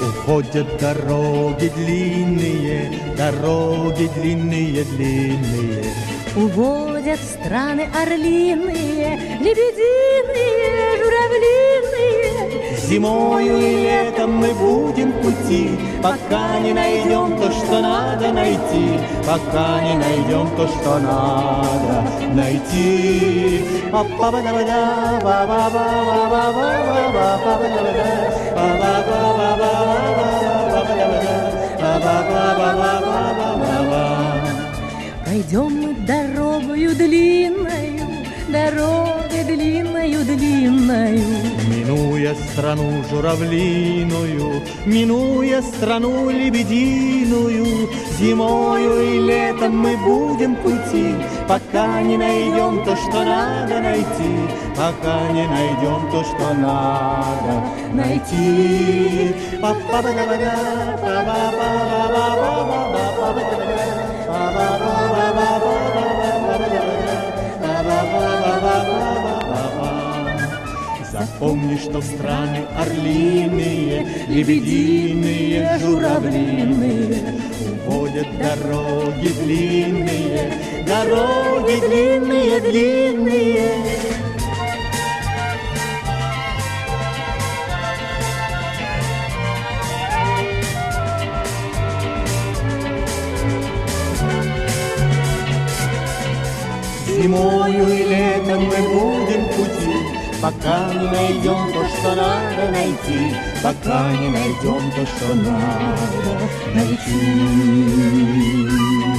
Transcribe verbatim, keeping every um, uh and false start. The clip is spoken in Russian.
Уходят дороги длинные, дороги длинные, длинные. Уводят в страны орлиные, лебединые, журавлиные. Зимою и летом мы будем в пути, пока не найдем то, что надо найти, пока не найдем то, что надо найти. Пойдем мы дорогою длинною, дорогой длинною, длинною. Минуя страну журавлиную, минуя страну лебединую, зимою и летом мы будем в пути, пока не найдем то, что надо найти, пока не найдем то, что надо найти. Запомни, что страны орлиные, лебединые, журавлиные уводят дороги длинные, дороги длинные, длинные. Зимою и летом мы будем в пути, пока не найдем то, что надо найти, пока не найдем то, что надо найти.